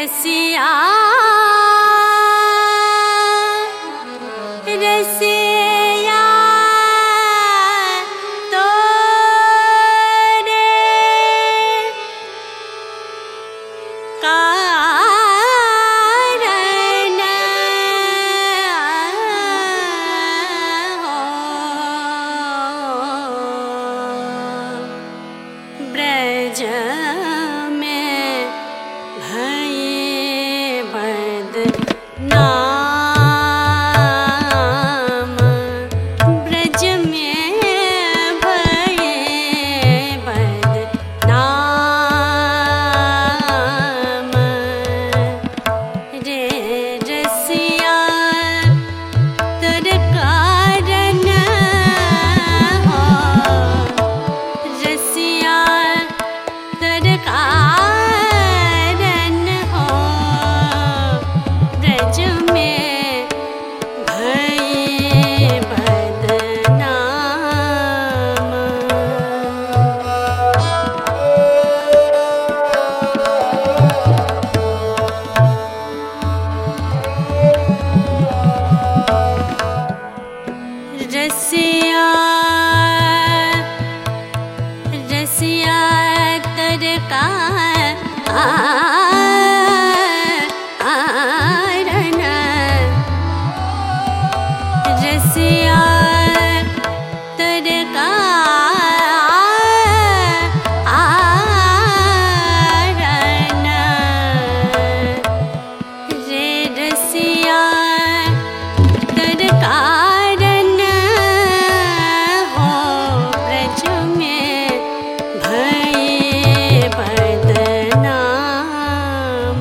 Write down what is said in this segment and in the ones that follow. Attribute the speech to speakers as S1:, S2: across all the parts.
S1: रसिया रसिया तोरे कारण हो ब्रज में भये बदनाम ब्रज में भये बदनाम रे रसिया तर कारण हो रसिया तर कारण हो ब्रज में भये बदनाम रसिया रसिया तर कारण रसिया तर कारण रे रसिया तर कारण हो ब्रज में भये बदनाम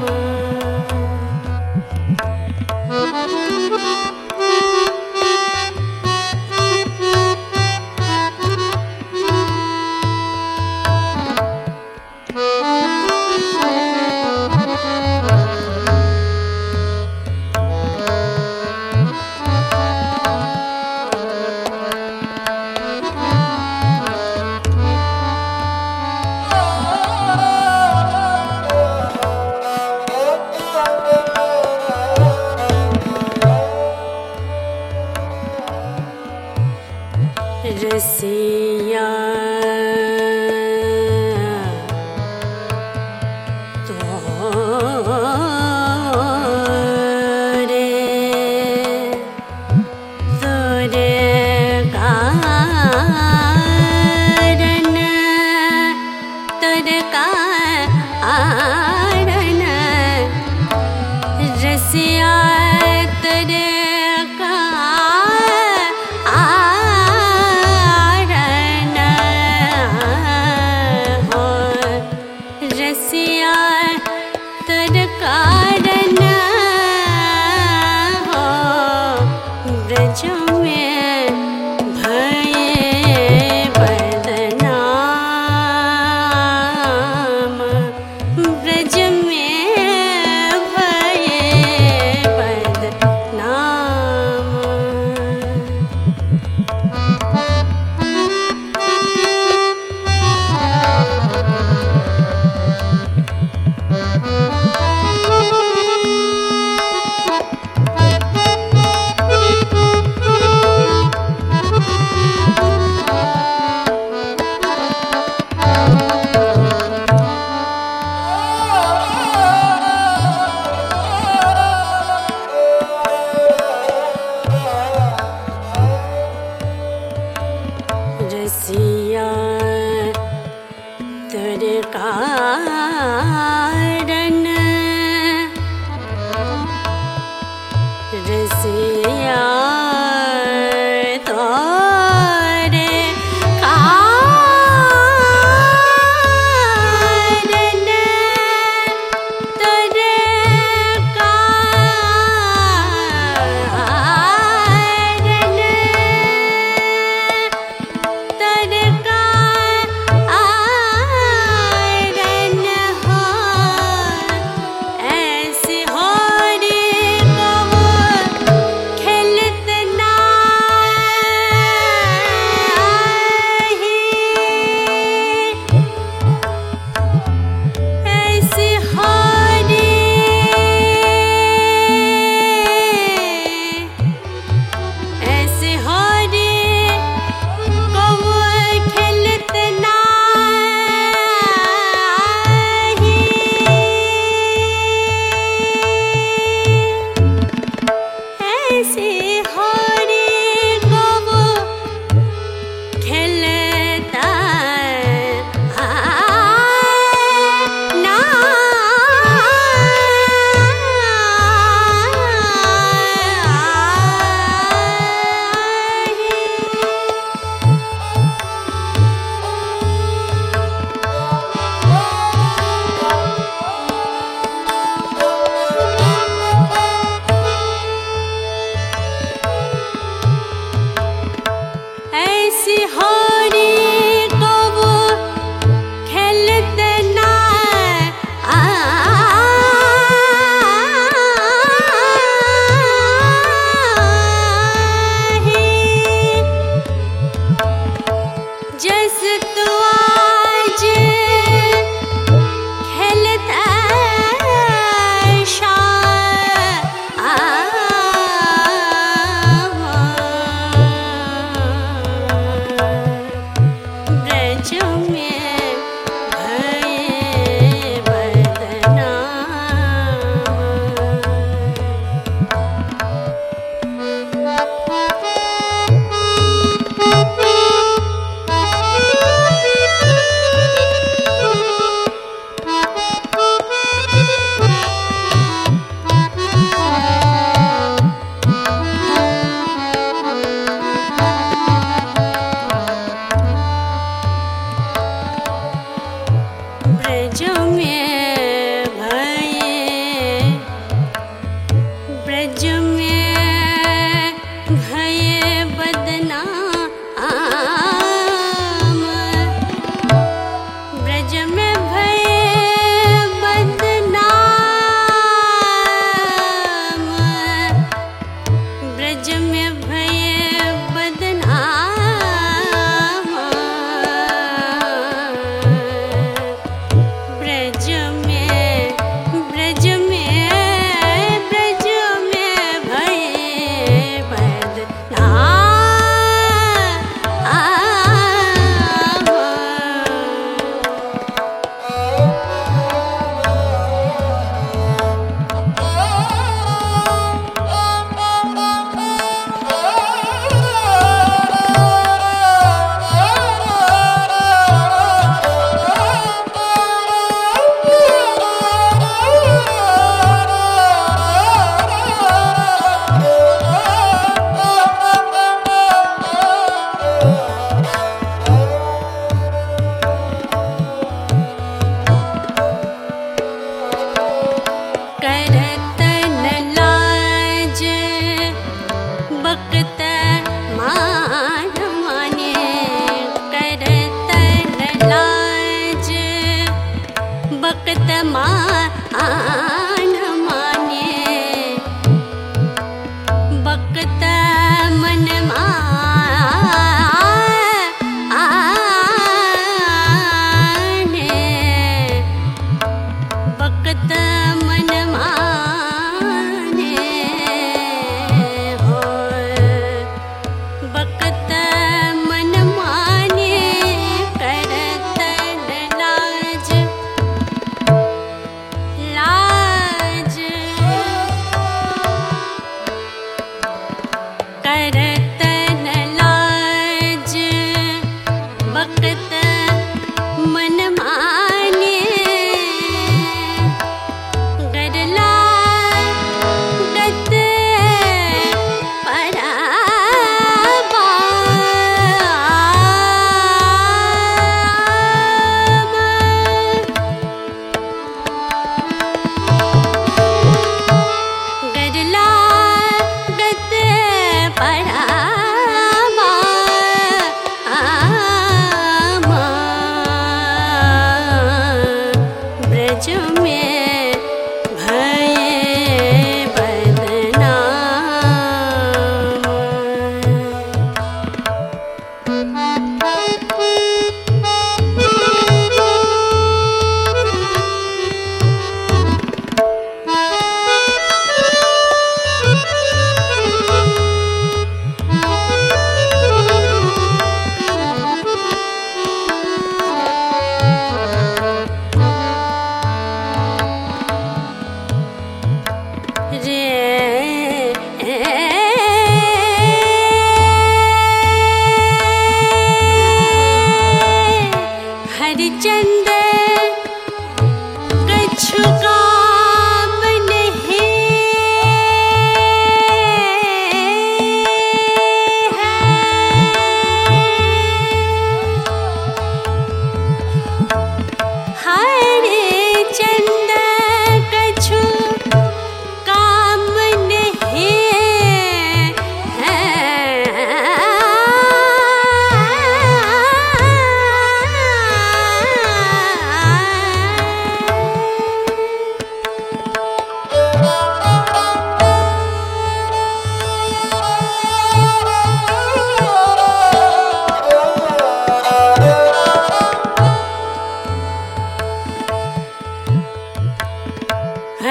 S1: रसिया तोरे तोरे कारण तर कारण रसिया तर कारण हो रसिया तर कारण हो ब्रज में भये बदनाम ब्रज में भये बदनाम रसिया तर कारण रसिया तोरे कारण तोरे कारण तर कारण हो तू आज खेलता ब्रज में भये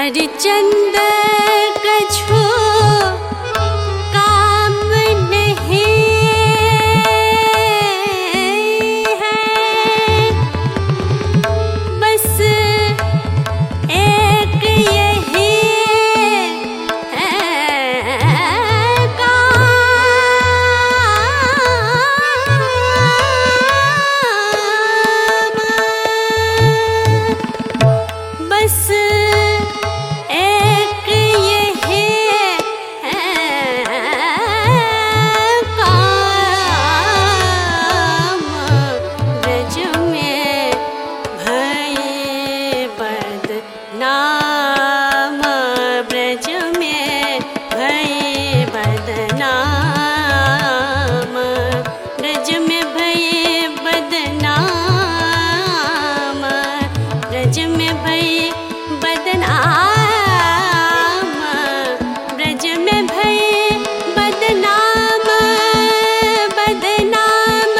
S1: हरिचंद कछु काम नहीं है, बस एक यही है काम, बस एक यही है काम। ब्रज में भये बदनाम, ब्रज में भये बदनाम, ब्रज में भये बदनाम, ब्रज में भये बदनाम, ब्रज में भये बदनाम, बदनाम,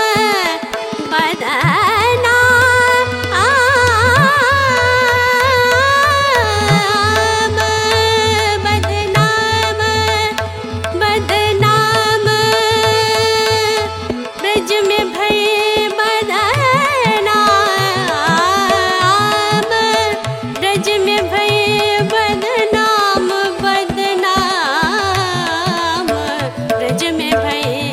S1: बदनाम, बदनाम, बदनाम, ब्रज में भये बदनाम, ब्रज में भये बदनाम, बदनाम, ब्रज में भये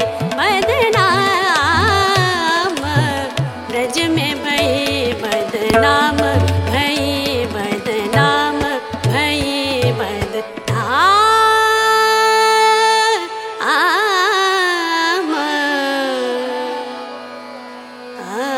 S1: बदनाम, ब्रज में भये बदनाम, भये बदनाम, भये बदनाम।